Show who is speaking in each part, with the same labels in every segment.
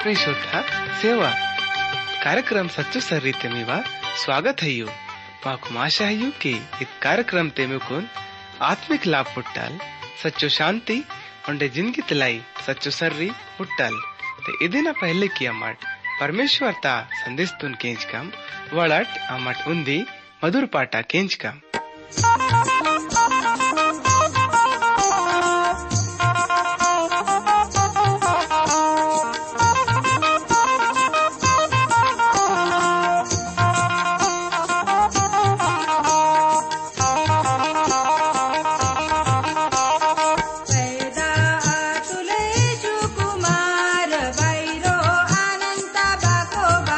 Speaker 1: प्रिय श्रोता सेवा कार्यक्रम सच्चो सर्री तेमीवा स्वागत है यू माकु आशा है कि इस कार्यक्रम तेमुकुन आत्मिक लाभ पुट्टाल सच्चो शांति उंडे जिंदगी तलाई सच्चो सर्री पुट्टाल ते इदिना पहले की अम्मट परमेश्वर ता संदेश तुन केंच कम वड़ट अम्मट उन्दी मधुर पाटा केंच कम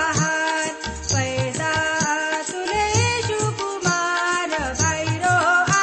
Speaker 2: पैदा तुले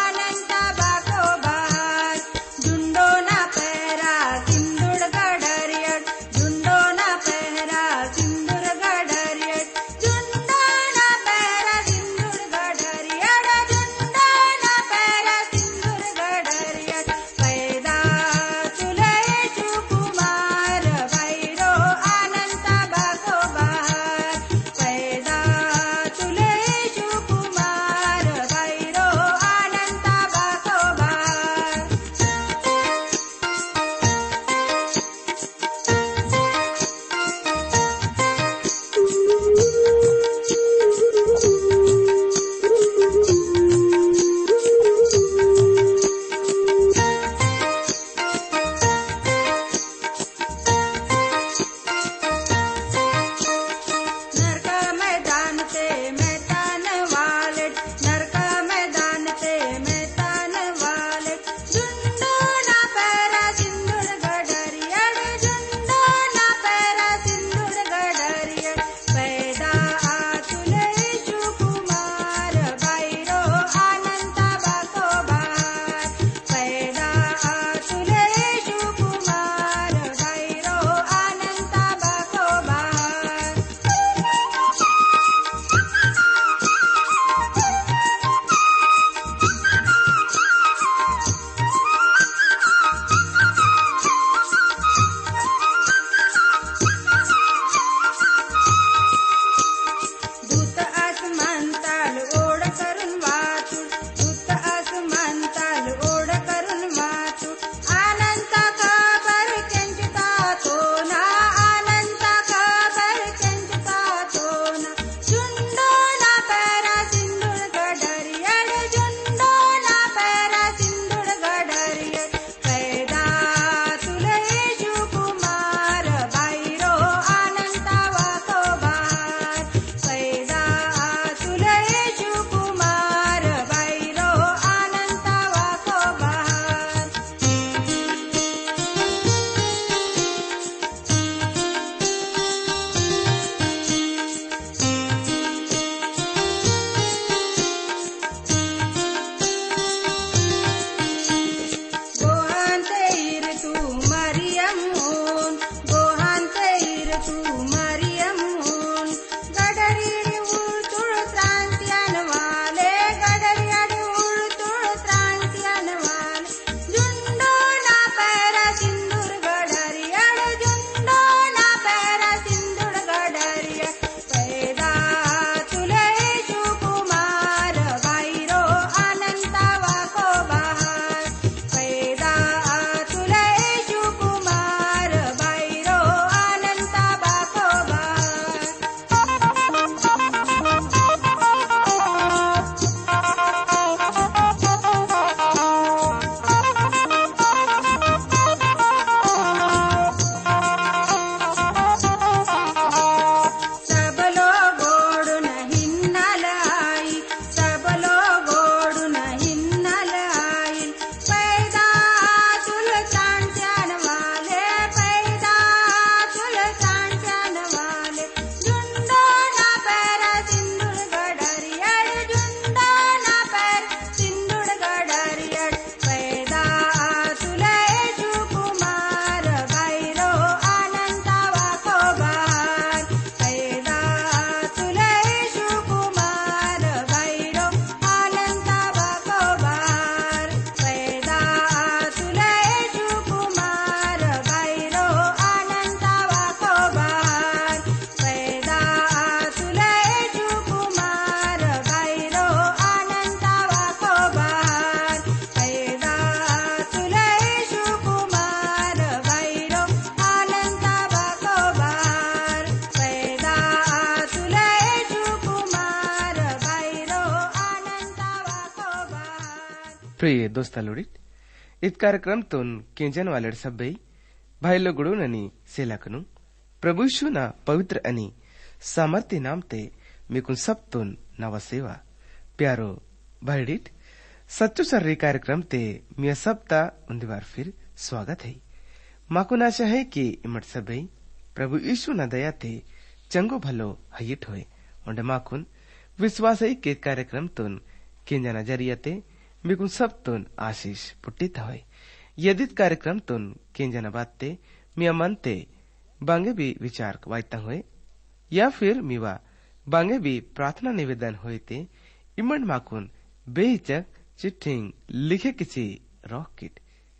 Speaker 1: प्रिय दोस्तालोडित इत कार्यक्रम तोन केंजन वालड सब्बई भाईलो गुडून आणि सेलाकनु प्रभु यीशुना पवित्र आणि सामर्थ्य नाम ते मिकुन सब तोन नवा सेवा प्यारो भाईडिट सच्चो सर्री कार्यक्रम ते मिया सबता उन्दी बार फिर स्वागत है। माकुन आशा है कि इमट सब्बई प्रभु यीशु ना दया ते चंगो भलो हयिट होए और माकुन विश्वास है कि कार्यक्रम तोन केंजना जरिया ते मिकुन सब तुन आशीष पुट्टित होय। यदि कार्यक्रम तुन केंजना बात ते मिया मन ते बांगे भी विचार वायता होय या फिर मिवा बांगे भी प्रार्थना निवेदन होय ते इमंड माकुन बेहिचक चिट्ठिंग लिखे किसी रॉकेट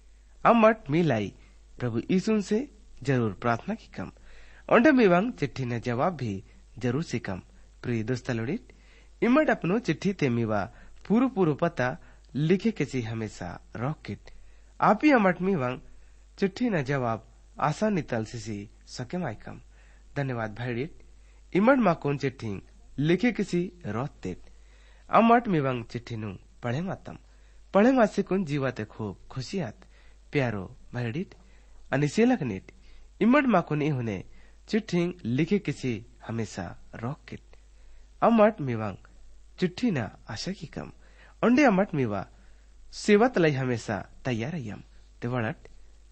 Speaker 1: अमट मिलाई प्रभु यीशु से जरूर प्रार्थना की कम और मिवांग चिट्ठी ने जवाब भी जरूर सिकम। प्रिय दोस्तलोडित इमट अपनो चिट्ठी ते मिवा पूरो पूरो पता लिखे किसी हमेशा रॉकेट आप ही अमट मिवांग चिट्ठी न जवाब आसानी तल सिसी सके माइकम। धन्यवाद भाईडिट इमट माकोन चिट्ठी लिखे किसी रोतेट अमट मिवांग चिट्ठी नु पढ़े मातम पढ़े मासे कुन जीवाते खूब खुशियात प्यारो भाईडिट अनिसेलक नेट इमट माकोन इहुने चिट्ठी लिखे किसी हमेशा रॉकेट अमट मिवांग चिट्ठी न आशा की कम ओंडे अमट मिवा सेवा तलाई हमेशा तैयार यम तेवड़ट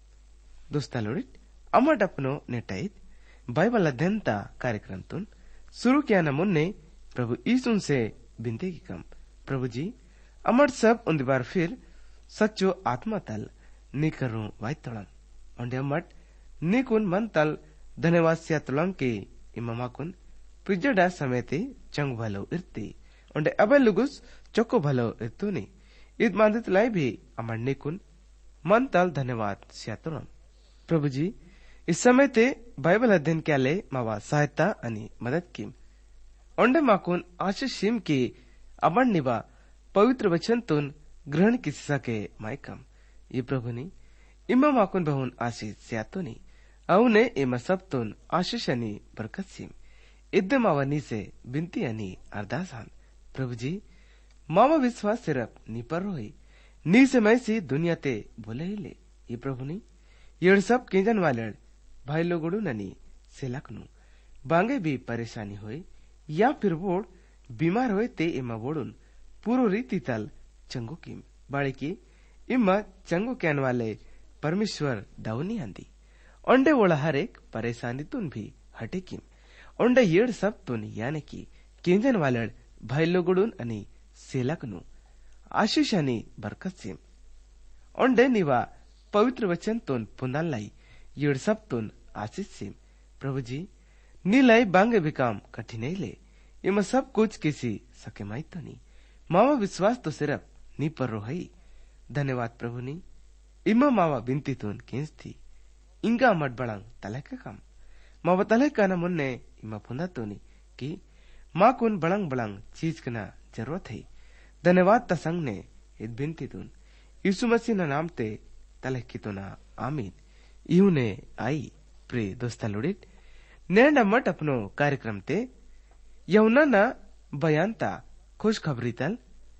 Speaker 1: दोस्तालोडित अमट अपनो नेटाइत बाइबल अध्ययनता कार्यक्रम तुन शुरू किया न मुन्ने प्रभु यीशु से बिनती की कम प्रभु जी अमट सब उन्दी बार फिर सच्चो आत्मा तल निकरूं वाइतलम ओंडे अमट निकुन मन तल धन्यवाद सियातलम के इमामाकुन प्रिजडा समेते चंग भलो इर्ती ओंडे अबे लुगुस चोको भलो इर्तुनी ईद मांदित लाई भी अमर निकुन मन तल धन्यवाद सियातलम प्रभु जी इस समय ते बाइबल अध्ययन क्या ले मावा सहायता अनि मदद की ओंडे माकुन आशीषिम की अमर निबा पवित्र वचन तुन ग्रहण किसी सके माइकम ये प्रभु नी इमा माकुन बहुन आशीष सियातुनी औने इमा सब तुन आशीष अनि बरकत सिम इद्दे मावा नी से बिनती अनि अरदासान प्रभु जी मामा विश्वास सिर्फ नी पर रोई नी से मैं सी दुनिया ते बोले ही ले ये प्रभु नी ये सब केंजन वाले भाई लोगों ननी से लखनू बांगे भी परेशानी होए या फिर बोड़ बीमार होए ते इमा बोड़ुन पूरो रीति तल चंगो किम बाड़े की इमा चंगो कहन वाले परमेश्वर दावनी आंदी ओंडे वोड़ा हर एक परेशानी तुन भी हटे किम ओंडे येड़ सब तुन याने की केंजन वाले भाई लोगों अनि सेलकनु आशीष अनि बरकत सिम ओंडे निवा पवित्र वचन तुन पुनालाई येड़ सब तुन आशीष सिम प्रभु जी नीलाई बांगे बिकाम कठिन ले इमा सब कुछ किसी सके माई तो नी मावा विश्वास तो सिर्फ नी पर रोहई धन्यवाद प्रभु नी इमा मावा बिनती तुन केंस थी इंगा मट बड़ंग तलक कम मावा तलक का न मुन्ने इमा पुंदा तो नी की माँ कुन बड़ंग बड़ंग चीज कना जरूरत है धन्यवाद तसंग ने इत बिनती तुन यीशु मसीह ना नाम ते तलक की तो ना आमीन यू ने आई प्रिय दोस्तालोडित नैंड मट अपनो कार्यक्रम ते यौना ना बयानता खुशखबरी तल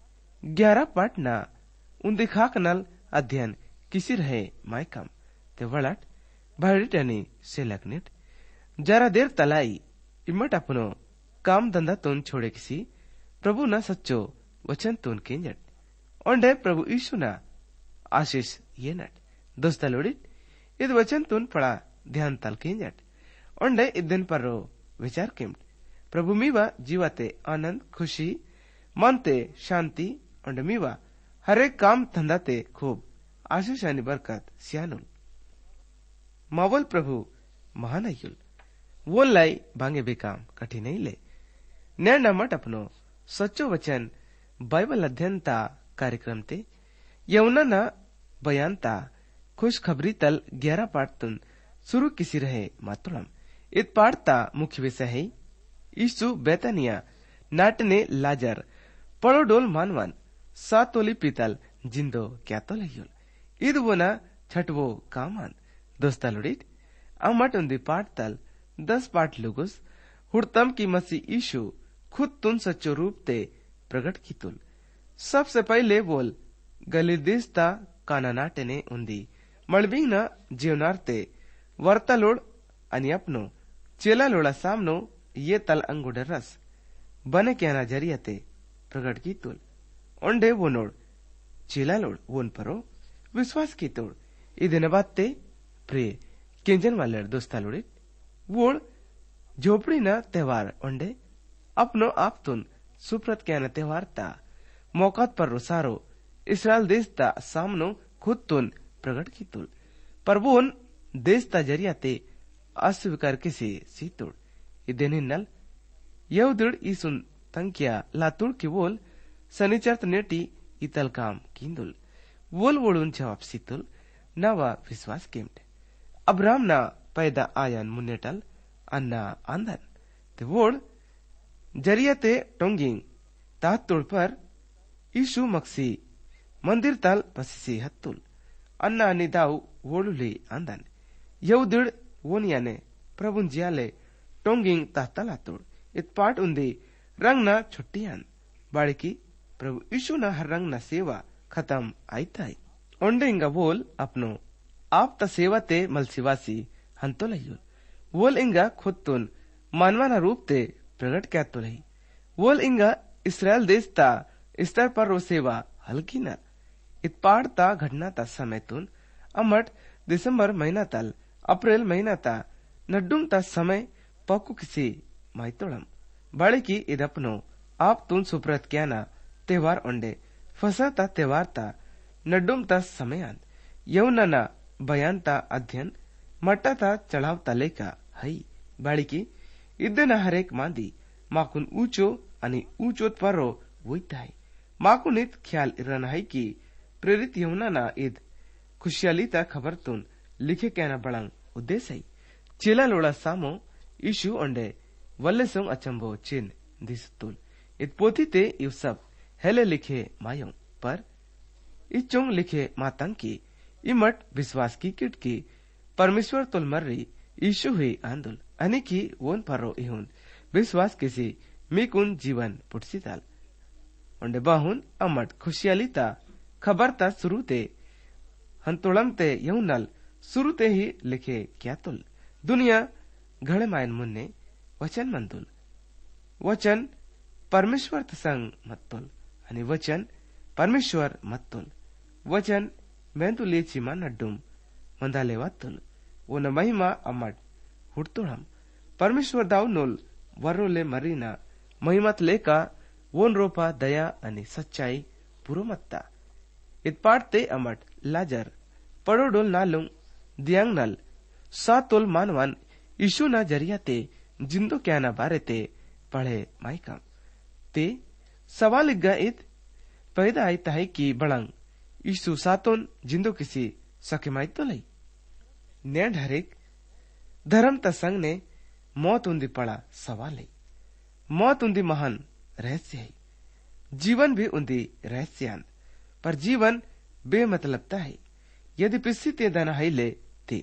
Speaker 1: 11 पाठ ना उन दिखाक नल अध्ययन किसी रहे मायकम ते वड़ट भाड़िटनी से लगनेट जरा देर तलाई इमट अपनो काम धंधा तुन छोड़े किसी प्रभु ना सच्चो वचन तुन केंजट ओंडे प्रभु यीशु ना आशीष ये नट दोस्तालोडित इद वचन तुन पड़ा ध्यान तल केंजट ओंडे इद दिन पर रो विचार किमट प्रभु मीवा जीवाते आनंद खुशी मनते शांति ओंडे मीवा हरे काम धंधा ते खूब आशीष आणि बरकत सियानुल मावल प्रभु महान अयुल वो लाई बांगे बेकाम कठिन ले नैंड मट अपनो सच्चो वचन बाइबल अध्ययनता कार्यक्रम ते यमुना न बयानता खुशखबरी तल 11 पाठ तुन शुरू किसी रहे मातुलम इत पाठता मुख्य विषय है यीशु बेतनिया नाटने लाजर पड़ोडोल मानवन सातोली पीतल जिंदो क्या तो लयुल इद वो न छठवो कामान दोस्तालुडित अमट उन्दी पाठ तल 10 पाठ लुगुस हुड़तम की मसीह यीशु खुद तुन सच्चो रूप ते प्रकट की तुल सबसे पहले बोल ಗಲಿದಿಸ್ತ ಕಾನನಾಟೆನೆ ಉಂದಿ ಮಳ್ಬಿಂಗ್ನ ಜೀವನಾರ್ತೆ वर्तालोड आणि अपनो चेलालोडा सामनो ये तल अंगुडे रस बने क्या नजरिया ते प्रगट की तुल ओंडे वो नोड चेलालोड वोन परो विश्वास की तोड़ इधने बात ते प्रिय किंजन वाले दोस्तालोडे वोड झोपड़ी ना त्योहार ओंडे अपनो आप तुन सुप्रत क्या न त्योहार ता मौकात पर रोसारो इसराइल देश ता सामनो खुद तुन प्रगट की तुल पर वोन देश ता जरिया ते अस्वीकार किसी सीतुड़ इदेनिन्नल यहुदुड़ ईसुन तंकिया लातुड़ की वोल सनिचर्त नेटी इतल काम किंदुल वोल वोडुन जवाब सीतुल नवा विश्वास केमटे अब्राम ना पैदा आयन मुन्नेटल अन्ना आंदन ते वोड जरिया ते टोंगिंग तातुड़ पर ईशु मक्सी मंदिर तल पसिसी हत्तुल अन्ना निदाउ वोडुली आंदन यहुदुड़ वोनियाने प्रभुन जियाले टोंगिंग तातलातुड़ इत पाट उंदी रंग ना छुट्टियान बाड़की प्रभु यीशु ना हर रंग ना सेवा खत्म आईताई ओंडेंगा वोल अपनो आप ता सेवा ते मलसिवासी हंतो लयुल वोल इंगा खुद तुन मानवाना रूप ते प्रगट क्या तो लही वोल इंगा इसराइल देश ता स्तर पर रो सेवा हल्की ना इत पाट ता घटना ता समय तुन अमट दिसंबर महीना तल अप्रैल महीना ता नड्डुम ता समय पक्कू किसी माइतोड़म बाड़ी की इदपनो आप तुन सुप्रत क्या ना त्योहार ओंडे फसा ता त्योहार ता नड्डुम ता समयान यौना ना बयान ता अध्ययन मट्टा ता चढ़ाव ता लेका हई बाड़ी की इद्दे ना हरेक मांदी माकुन ऊंचो आणि ऊंचोत परो वोईताई माकुन इत ख्याल इरन हई की प्रेरित यौना ना इद खुशियाली ता खबर तुन लिखे क्या ना बड़ंग उद्देश्य चेला लोड़ा सामो ईशु ओंडे वल्ले सोंग अचंबो चिन दिसतुल इत पोथी ते यु सब हेले लिखे मायों पर इचोंग लिखे मातंग की इमट विश्वास की किट की परमेश्वर तुल मर्री ईशु हुई आंदुल अनि की वोन परो इहुन विश्वास किसी मिकुन जीवन पुटसिताल ओंडे बाहुन अमट खुशियाली ता खबर ता शुरू ते हंतोड़म ते यहुनल शुरू ते ही लिखे क्या तुल दुनिया घड़े मायन मुन्ने वचन मंदुल वचन परमेश्वर संग मत्तुल आणि वचन परमेश्वर मत्तुल वचन मेंतुले चिमा नड्डुम मंदाले वात्तुल वोन महिमा अमट हुडतुळम परमेश्वर दाव नोल वरोले मरीना महिमत लेका वोन रोपा दया आणि सच्चाई पुरो मत्ता इत पाटते अमट लाजर पडोडोल नालुंग दियांग नल सातोल मानवान ईशु ना जरिया ते जिंदो क्या ना बारे ते पढ़े माइकम ते सवाल इत पैदा आई ताई की बड़ंग ईशु सातोन जिंदो किसी सके माई तो लई नेड हरेक धर्म तसंग ने मौत उन्दी पड़ा सवाल है मौत उन्दी महान रहस्य है जीवन भी उन्दी रहस्यान पर जीवन बेमतलबता है यदि पिस्सी ते दना ले ते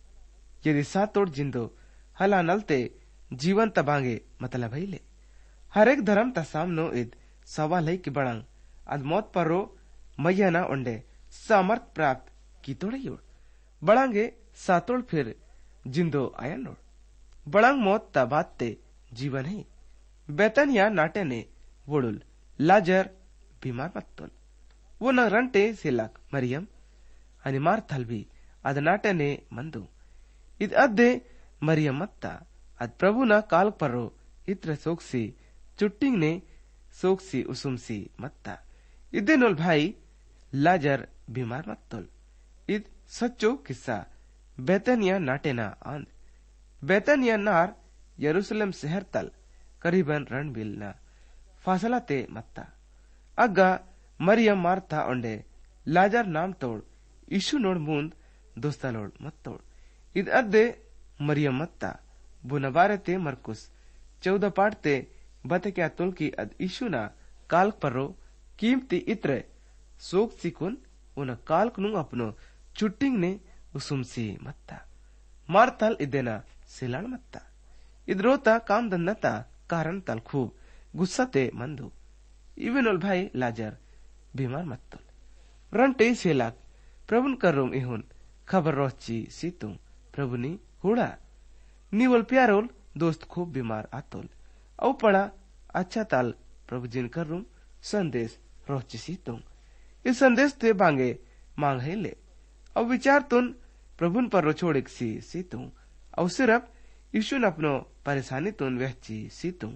Speaker 1: यदि सातोड़ जिंदो हला नलते जीवन तबांगे मतलब है ले हरेक धर्म ता सामनो इद सवाल है कि बड़ंग अद मौत परो मैया ना ओंडे सामर्थ प्राप्त की तोड़े योड़ बड़ांगे सातोड़ फिर जिंदो आया नोड़ बड़ंग मौत ता बात ते जीवन है बेतन या नाटे ने वोडुल लाजर बीमार मत्तोल वो न रंटे सिलक मरियम आणि मार्थल भी अद नाटने मंदु इद अद्दे मरियम मत्ता अद प्रभु ना काल परो इत्र सोक्सी चुट्टिंग ने सोक्सी उसुमसी मत्ता इदे नोल भाई लाजर बीमार मत्तोल इद सच्चो किस्सा बेतनिया नाटेना आंद बेतनिया नार यरूशलेम शहर तल करीबन रणबिल ना फासला ते मत्ता अग्गा मरियम मार्था ओंडे लाजर नाम तोड़ ईशु नोड़ मूंद दोस्तालोड़ मत तोड़ इद अद्दे मरियम मत्ता बुनबारे ते मरकुस 14 पाठ ते बते क्या तुल की अद ईशु ना काल्क परो कीमती इत्रे सोक सिकुन उन काल्क नु अपनो चुट्टिंग ने उसुमसी मत्ता मारतल इदेना सिलाण मत्ता इद्रोता काम दन्नता कारण तल खूब गुस्सा ते मंदु इवेनोल भाई लाजर बीमार मत्तुल रंटे सेलाक प्रभुन करूम इहुन खबर रोची सीतू प्रभुनी हुड़ा निवल प्यारोल दोस्त खूब बीमार आतोल औ पड़ा अच्छा ताल प्रभु जिन करूम संदेश रोची सीतू इस संदेश ते बांगे मांग है ले और विचार तुन प्रभुन पर रोछोड़िक सी सीतू और सिर्फ यीशु न अपनो परेशानी तुन वहची सीतू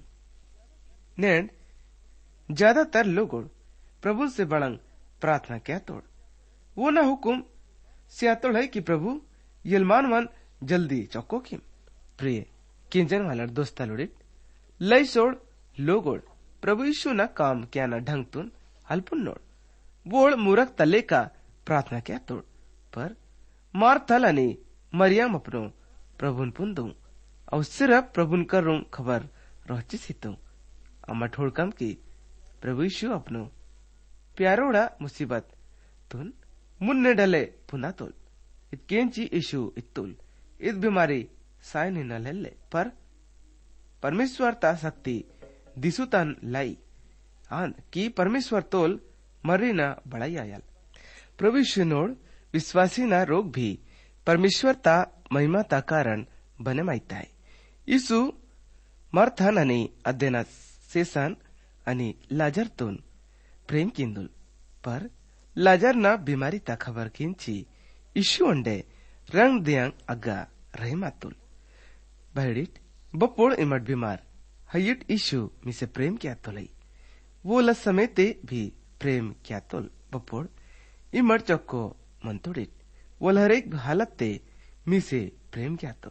Speaker 1: नैंड ज्यादातर लोगों प्रभु से बड़ंग प्रार्थना क्या तोड़ वो ना हुकुम सियातोड़ है कि प्रभु यलमान वन जल्दी चौको किम प्रिय किंजन वाला दोस्ता लुड़ित लय सोड़ लोगोड़ प्रभु यीशु ना काम क्या ना ढंग तुन हल्पुन नोड़ बोल मूरख तले का प्रार्थना क्या तोड़ पर मार थल मरियम अपनो प्रभुन पुन दूं और सिर्फ प्रभुन करूं खबर रोची सीतू अम्मा ठोड़कम की प्रभु यीशु अपनो प्यारोड़ा मुसीबत तुन मुन्ने डले पुना तोल इत केंची यीशु इतुल इत बीमारी साइन न ले पर परमेश्वर ता शक्ति दिसुतन लाई आन की परमेश्वर तोल मरी न बड़ाई आयल प्रभु यीशु नोड़ विश्वासी ना रोग भी परमेश्वर ता महिमा ता कारण बने माइता है यीशु मर्थन अनि अध्ययन सेसन अनि लाजर तुन प्रेम किंदुल पर लाजर ना बीमारी ता खबर किंची यीशु अंडे रंग दियांग अग्गा रहमातुल बहड़िट बपोड़ इमट बीमार हयिट यीशु मिसे प्रेम क्या तोलई वो लस समेते भी प्रेम क्या तोल बपोड़ इमट चक्को मंतुड़िट वो हरेक हालत ते मिसे प्रेम क्या तोल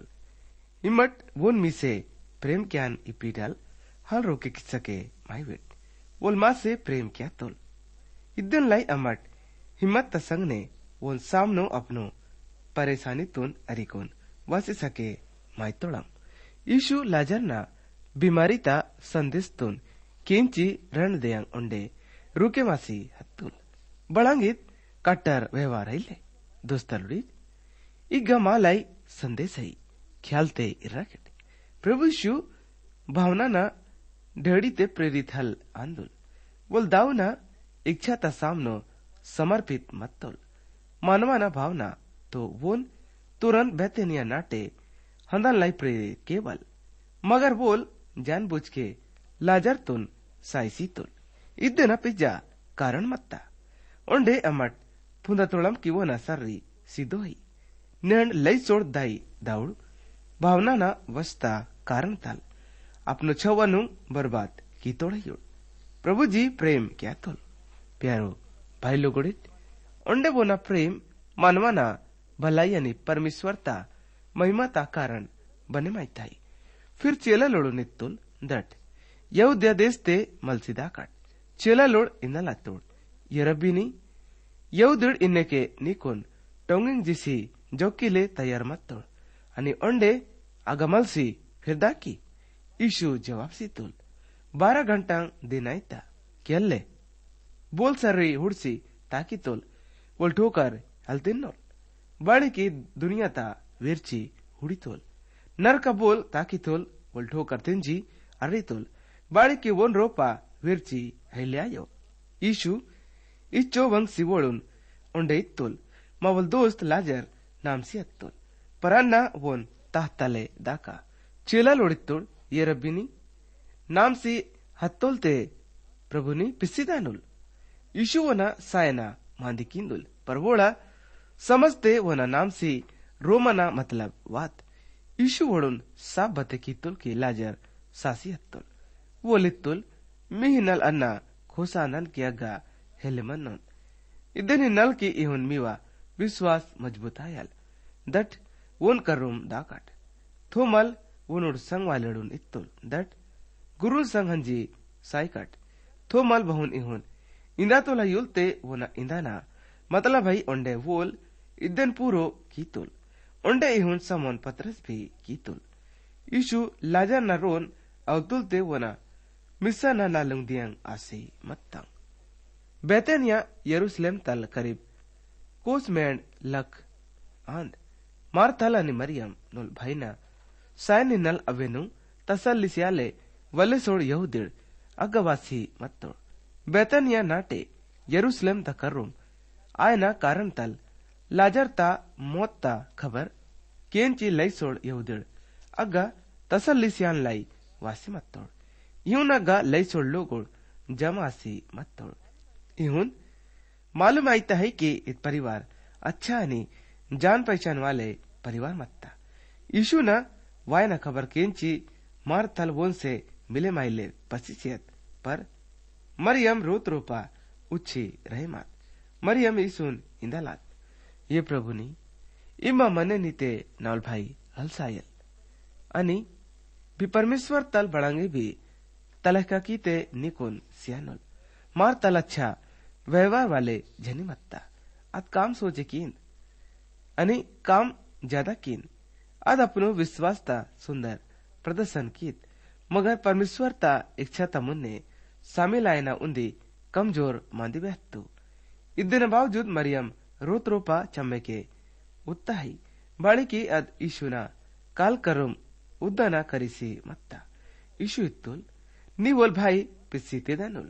Speaker 1: इमट वोन मिसे प्रेम क्यान इपीडल हल रोके किसके माइवेट वोल माँ से प्रेम क्या तोल इदन लाई अमट हिम्मत तसंग ने वोन सामनो अपनो परेशानी तुन अरिकोन वासे सके माई तोड़म यीशु लाजर ना बीमारी ता संदेश तुन केंची रण देयंग उंडे रुके मासी हत्तुल बड़ांगित कट्टर व्यवहार है ले दोस्तलुड़ी इग्गा मालाई संदेश है ख्यालते इराकेट प्रभु यीशु भावना ना ढेड़ी ते प्रेरित हल आंदोल बोल दाऊ ना इच्छा ता सामनो समर्पित मत्तोल मानवाना भावना तो वोन तुरंत बेतेनिया नाटे हंदन लाई प्रेरित केवल मगर बोल जानबूझ के लाजर तुन साइसी तुल इद्दे ना पिज्जा कारण मत्ता ओंडे अमट फुंदा तोड़म की वो ना सर्री सीधो ही नैंड लई सोड़ दाई दाउड़ भावना ना वस्ता कारण ताल अपनो छवनु बर्बाद की तोड़े प्रभु जी प्रेम क्या तोल प्यारो भाई लोगोड़ित ओंडे वो ना प्रेम मानवाना भलाई यानी परमेश्वरता महिमाता कारण बने माइताई फिर चेला लोड़ो नित्तुल दट यहूदिया देश ते मलसीदा काट चेला लोड़ इन्ना तोड़ यरबिनी यहूदिड़ इन्ने के निकोन टोंगिंग जिसी जोकिले तैयार मत तोड़ अनि ओंडे आगमलसी फिर दाकी यीशु जवाब सी तुल 12 घंटा दिन आईता केल्ले बोल सर्री हुड़सी ताकि तोल बोल ठोकर हलतिन नोल बाड़ी की दुनिया ता विरची हुड़ी तोल नर का बोल ताकि तोल बोल ठोकर तिंजी अर्री तोल बाड़ी की वोन रोपा विरची हेले आयो यीशु इच्चो वंग सिवोड़ुन उंडे इत्तोल मावल दोस्त लाजर नाम सी अत्तोल परान्ना वोन ताहताले दाका चेला लोड़ित्तोल ये रब्बिनी नाम सी हत्तोलते प्रभुनी पिस्सिदानुल यीशु वना सायना मांदी किंदुल पर वोड़ा समझते वना नाम सी रोमना मतलब वात यीशु वोड़ुन साब बते कित्तुल की लाजर सासी हत्तोल वो लित्तुल मिहिनल अन्ना खोसानन कियागा हेलेमनन इदनी नल की इहुन मीवा विश्वास मजबूत आयल दट वोन करूम दाकाट थोमल वोनुड संग वालेडुन इत्तुल दट गुरु संग हंजी साइकाट थोमल बहुन इहुन इंदा तोला युलते वोना इंदाना मतलब भाई ओंडे वोल इदन पूरो कीतुल ओंडे इहुन समोन पत्रस भी कीतुल यीशु लाजर न रोन अवतुलते वोना मिस्सा न लालुंग दियांग आसे मत्तंग बेतनिया यरूशलेम तल करीब कोस मेंड लक आंद मारतला नि मरियम नोल भाईना सायनि नल अवेनु तसल्लिसियाले वले सोड़ यहूदिड़ अगवासी मत्तोड़ बेतनिया नाटे यरूशलेम तकरुम आयना कारण तल लाजरता मौतता खबर केंची लई सोड यहुदिड़ अग्गा तसल्लिसियान लाई वासी मत्तोड़ यून अग्गा लई सोड लोगोड़ जमासी मत्तोड़ यून मालूम आईता है कि इत परिवार अच्छा अनि जान पहचान वाले परिवार मत्ता यीशु न वायना खबर केंची मार तल वोन से मिले माइले पसिसियत पर मरियम रोत रोपा उच्छी रहे मात मरियम ईसून इंदालात ये प्रभुनी इमा मने नीते नाल भाई हलसायल अनि भी परमेश्वर तल बड़ांगे भी तलहका कीते निकुन सियानोल मार तल अच्छा व्यवहार वाले जनी मत्ता अद काम सोचे कीन अनि काम ज्यादा कीन अद अपनो विश्वासता सुंदर प्रदर्शन कीत मगर परमेश्वरता इच्छा तमुन्ने शामिल आयना उन्दी कमजोर मांदी बेहतु इद्दिन बावजूद मरियम रोत रोपा चम्मे के उत्ताही बाड़ी की अद ईशुना काल करुम उद्दना करिसी मत्ता ईशु इत्तुल नी बोल भाई पिस्सीते दनुल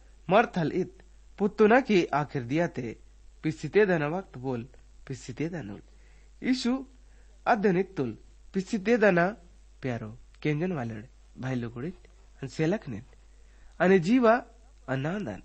Speaker 1: मरथल इत पुत्तुना की आखिर दिया ते पिस्सीते दना वक्त बोल पिस्सीते दनुल ईशु अद्दन इत्तुल पिस्सीते दना प्यारो केंजन वालड़ भाई लोगुड़ित सेलक ने अने जीवा अनांदन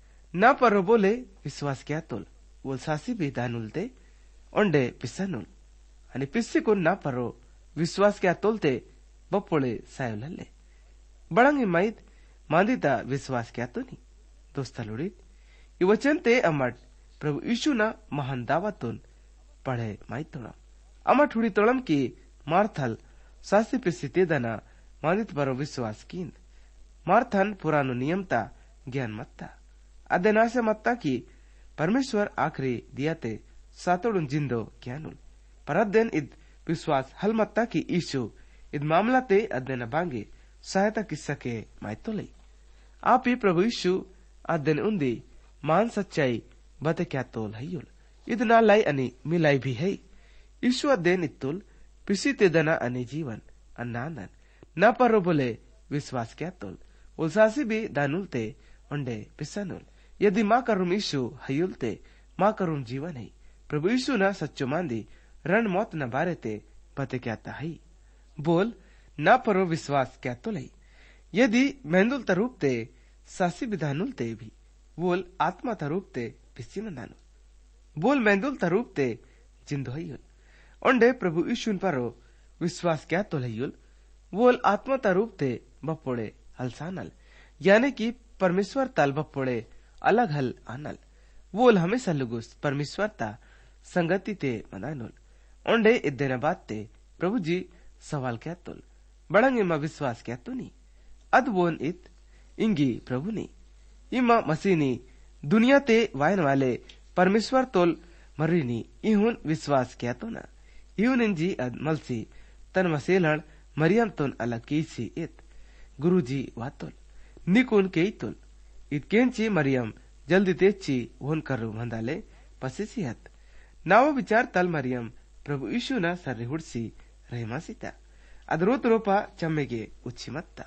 Speaker 1: ना परो बोले विश्वास क्या तोल वो सासी भी दानुलते ओंडे पिस्सनुल अने पिस्सी को ना परो विश्वास क्या तोलते बप्पोले सायुलले बड़ंगी माइत मांदिता विश्वास क्या तो नहीं दोस्ता लुड़ित ये वचन ते अमट प्रभु यीशु ना महान दावतुन पढ़े माइत तोड़म अमट हुड़ी तोड़म की मारथल सासी पिस्सी ते दना मांदित परो विश्वास कीन मारथन पुरानो नियमता ज्ञान मत्ता अदेनासे मत्ता की परमेश्वर आखरी दियाते सातोड़ुन जिंदो ज्ञानुल पर अध्ययन इद विश्वास हल मत्ता की ईशु इद मामला ते अध्ययन बांगे सहायता किस्सा के मायतो लई आप ही प्रभु यीशु अध्ययन उन्दी मान सच्चाई बते क्या तोल हयुल इद ना लाई अनि मिलाई भी है ईशु अध्ययन इत्तुल पिसी ते दना अनि जीवन अन्नानन न परो बोले विश्वास क्या तोल उलसासी भी दानुलते उंडे पिसनुल यदि माँ करुम ईशु हयुलते माँ करुम जीवन है प्रभु यीशु न सच्चो मांदी रण मौत न बारे ते बते क्या है बोल न परो विश्वास क्या तो लई यदि मेंदुल तरूपते सासी विधानुलते भी बोल आत्मा तरूपते पिसी न दानुल बोल मेंदुल तरूपते जिंदो हयुल उंडे प्रभु यीशु परो विश्वास क्या तो लयुल बोल आत्मा तरूपते बपोड़े हलसानल यानी कि परमेश्वर तल बपोड़े अलग हल आनल बोल हमेशा लुगुस परमेश्वरता संगति ते मनानुल ओंडे इद्देना बात ते प्रभु जी सवाल क्या तुल बड़ंगे मा विश्वास क्या तो नहीं अद वोन इत इंगी प्रभु नी इमा मसीनी दुनिया ते वायन वाले परमेश्वर तोल मर्रीनी इहुन विश्वास क्या तो ना इहुन इंजी अद मलसी तन मसेलण मरियम तोन अलग कीसी इत गुरुजी वातोल निकुन के तुल इत केंची मरियम जल्दी तेची वोन करू मंदाले पसिसियत नाव विचार तल मरियम प्रभु यीशु ना सर्रे हुड़सी रहमासिता अद रोत रोपा चम्मेगे उच्छी मत्ता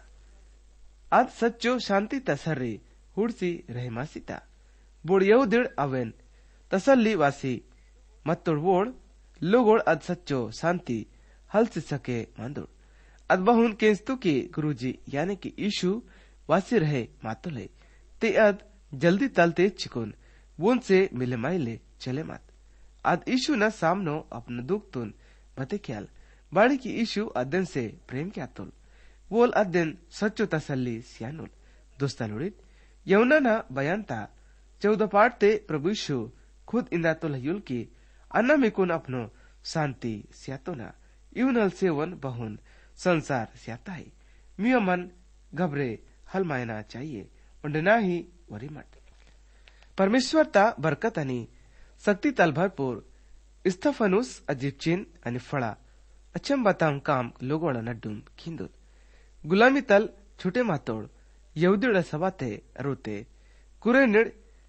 Speaker 1: अद सच्चो शांति तसर्रे हुड़सी रहमासिता बोड़ यहुदिड़ अवेन तसल्ली वासी मत्तोड़ वोड़ लोगोड़ अद सच्चो शांति हल से सके मांदोड़ अद बहुन केंस्तु की गुरुजी यानी कि यीशु वासी रहे मातोले ते अद जल्दी तलते चिकुन वोन से मिले माइले चले मात अद यीशु न सामनो अपना दुख तुन बते ख्याल बाड़ी की यीशु अध्ययन से प्रेम क्या तुल वोल अध्ययन सच्चो तसल्ली सियानुल दोस्ता लुड़ित यमुना न बयानता 14 पाठ ते प्रभु यीशु खुद इंदा तुल हयुल की अन्ना मिकुन अपनो शांति सियातो ना यूनल सेवन बहुन संसार सियाता है मियो मन घबरे हल मायना चाहिए उंडना ही वरी मट परमेश्वरता बरकत आणि शक्ती तल भरपूर स्तेफनुस अजीब चिन्ह आणि फळा अचंबाताम काम लोगोड़ा नड्डूम खिंदुल गुलामी तल छुटे मातोड़ यहुदीड़ा सबाते रोते कुरेनिड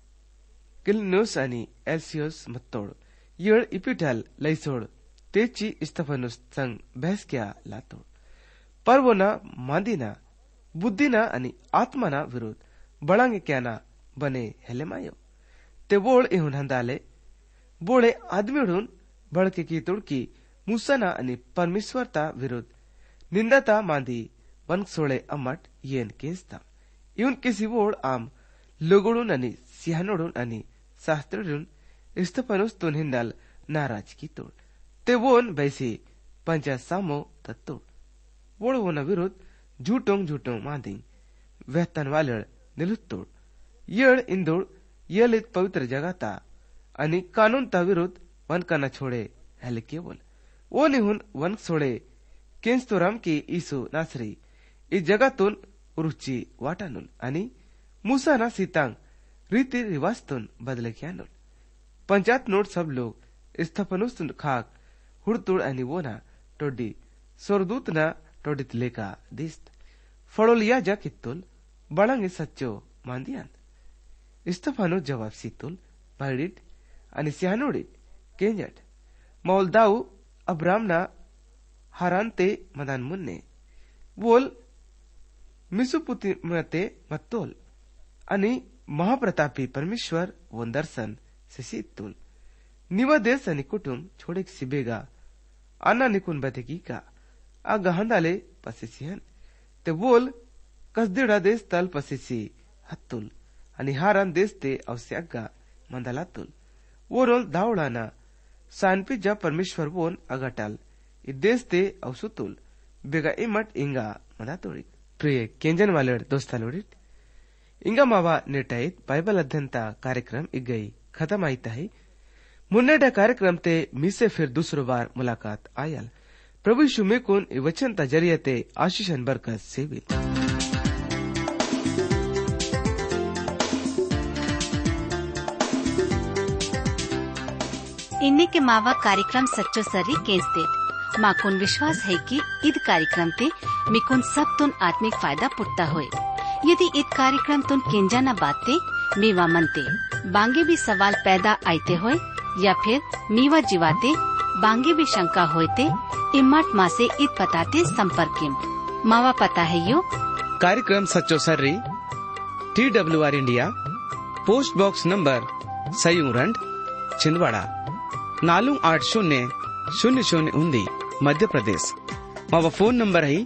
Speaker 1: किलनुस आणि एल्सियोस मत्तोड़ येड़ इपिटल लैसोड़ तेची स्तेफनुस संग बहस क्या लातोड़ पर वो ना मांदीना बुद्धिना आणि आत्माना विरोध बळांगे क्या ना बने हेले मायो ते बोळ येऊन हंदाले बोळे आदमेडून बळके की तुडकी मुसना आणि परमेश्वरता विरुद्ध निंदाता मांदी वन सोळे अम्मट येन केसता इवन केसी बोळ आम लोगोडून आणि सिहानोडून आणि शास्त्रोडून इस्तफनुस्तून हिंदाल नाराज की तोड ते वोन बैसी पंचा सामो तत्तोड बोळ वोना विरुद्ध झूठों मांदी वेतन वालळ निलुत्तोड येळ इंदोड येलित पवित्र जगाता आणि कानूनता विरुद्ध वनकाना छोडे हलके बोल वो निहुन वन सोडे केंस्तोराम की ईसु नासरी इस जगातून रुची वाटानून आणि मूसाना सीतांग रीति रिवाजतून बदले क्यानून पंचायत नोट सब लोग स्थपनुस्तून खाक हुडतुड आणि वोना टोडी सोरदूतना टोडीत लेका दिस्त फळोलिया जा कित्तुल बळंगे सच्चो मांदियान स्थफानो जवाब सीतुल भाईडीट आणि सिहानोडीट केंजट मौलदाऊ अब्रामना हारान ते मदान मुन्ने बोल मिसुपुतिमते मत्तोल आणि महाप्रतापी परमेश्वर वन दर्शन से सीतुल निवा देश आणि कुटुंब छोड़े सिबेगा आना निकुन बतेगी का आ गहंदाले पसेसिहन ते बोल कसदेड़ा देश तल पसेसी हत्तुल आणि हारान देश ते अवस्यागा मंदलातुल वो रोल दावड़ाना सानपी जा परमेश्वर वोन अगटाल देश ते अवसुतुल बेगा इमट इंगा मदातोड़ी प्रिय केंजन वाले दोस्तालोडिट इंगा मावा नेटाईत बाइबल अध्ययनता कार्यक्रम इगई खत्म आईता है मुन्नेटा कार्यक्रम ते मीसे फिर दूसरो बार मुलाकात आयल प्रभु यीशु में कोन वचन ता जरिए ते आशीषन बरकत सेवित
Speaker 2: इन्ने के मावा कार्यक्रम सच्चो सर्री केंसते माकुन विश्वास है कि ईद कार्यक्रम ते मिकुन सब तुन आत्मिक फायदा पुटता होए यदि ईद कार्यक्रम तुन केंजा न बाते मीवा मनते बांगे भी सवाल पैदा आते होए या फिर मीवा जीवाते बांगे भी शंका होते इम्मट माँ से ईद पताते संपर्क मावा पता है यो
Speaker 1: कार्यक्रम सच्चो सर्री TWR India post box number सयूरंड छिंदवाड़ा 480000 मध्य प्रदेश मावा फोन नंबर है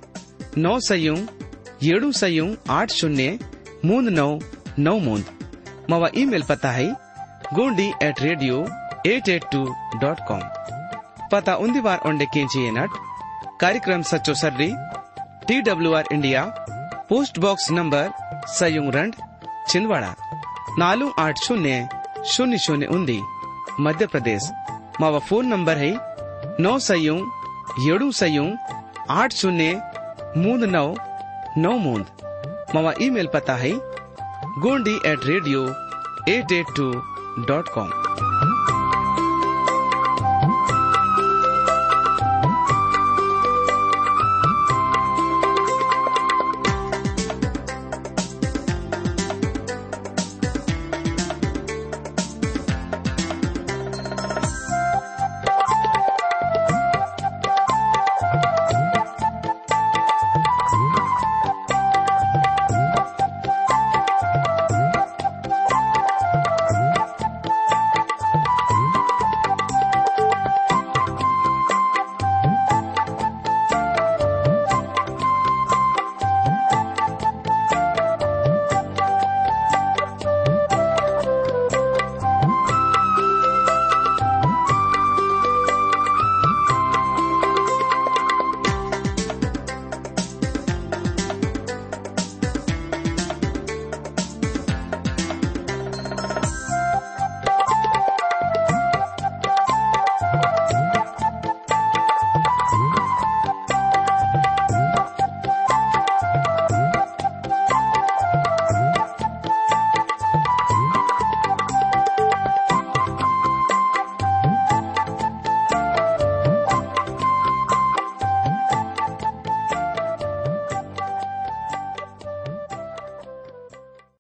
Speaker 1: 9 मावा ईमेल पता है gondi@radio882.com पता उन्दी बार ओंडे केंची नट कार्यक्रम सच्चो सर्री TWR India post box number सयूरंड छिंदवाड़ा 480000 मध्य प्रदेश मावा फोन नंबर है 9 मावा ईमेल पता है gondi@radio882.com